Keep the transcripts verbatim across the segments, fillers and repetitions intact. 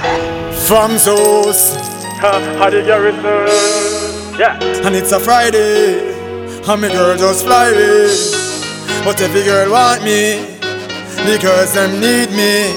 From Zeus, How the garrison? Yeah. and it's a Friday, and my girl just fly away. But every girl want me, because them need me.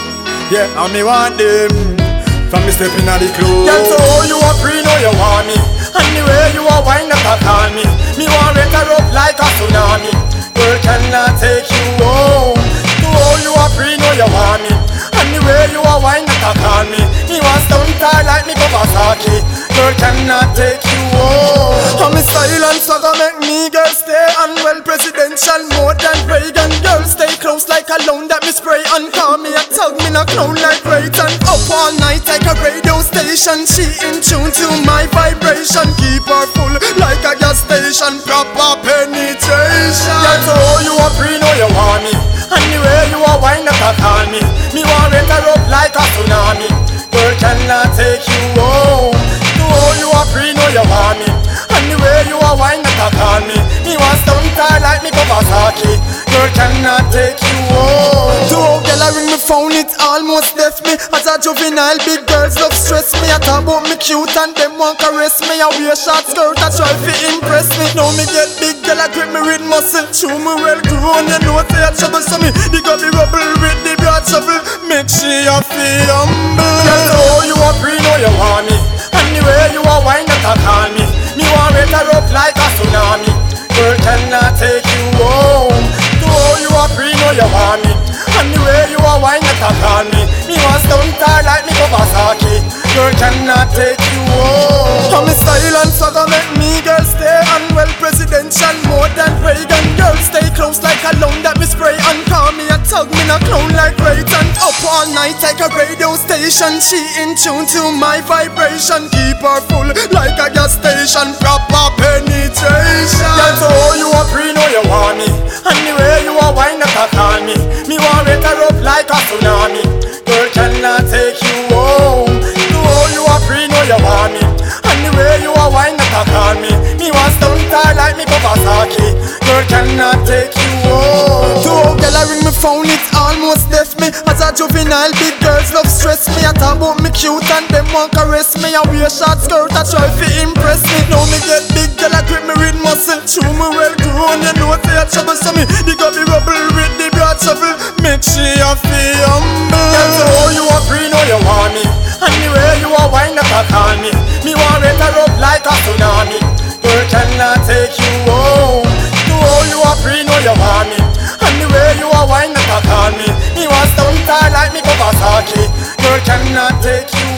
Yeah, and me want them. From me stepping out the club. Girl, so you a free, know you want me. And the way you a wine up and call me, me want to her up like a tsunami. Girl, cannot take you home. So you a free, know you want me. And the way you a wine up and call me, me want stunt her like me Kawasaki. Girl, cannot take you home. And me silence swagger make me girl stay on well presidential more than Reagan. Girl stay close like a loan that me spray and call me a tug me no clown like Rayton. Up all night like a radio station, she in tune to my vibration. Keep her full like a gas station, proper penetration. Yeah, so you a free, know you want me. And the way you a wine up and call me, me want to her up like a tsunami. Girl cannot take you home. So you a free, know you want me. And the way you a wine up and call me, me want stunt her like me Kawasaki. Girl cannot take you home. Two girl I ring me phone, it almost left me. As a juvenile, big girls love stress me. I talk about me cute and them want caress me. I wear short skirt, I try to impress me. Now me get big girl, I grip me with muscle. Chew me well grown, you know say I trouble. So me dig up the rubble with the broad shovel. Make she a feel humble. Girl, so you a free, know you want me. And the way you a wine up and call me, me want to her up like a tsunami. Girl cannot take you home. So you a free, know you want me. And the way you a wine up and call me, me want stunt her like me Kawasaki. Girl cannot take you home. And me style and swagger make me girl stay on well presidential more than Reagan. Girl stay close like a loan that me spray and call me a tug me no clown like Rayton. Up all night like a radio station, she in tune to my vibration. Keep her full like a gas station, proper penetration. Yeah, so you a free, know you want me. And the way you a wine up and call me, me want to her up like a tsunami. Girl cannot take you home. So you a free, know you want me. And the way you a wine up and call me, me want stunt her like me Kawasaki. Girl cannot take you home. Two girl I ring me phone, it almost left me. As a juvenile, big girls love stress me. I talk about me cute and them want caress me. I wear short skirt, I try to impress me. Now me get big girl, I grip me with muscle. Chew me well grown, you know say I trouble. So me dig up the rubble with the broad shovel. Make she a feel humble. Yeah, so you a free, know you want me. And the way you a wine up and call me, me want to her up like a tsunami. Girl cannot take you home. So you a free, know you want me. And the way you a wine up and call me, me want stunt her like me Kawasaki. Girl cannot take you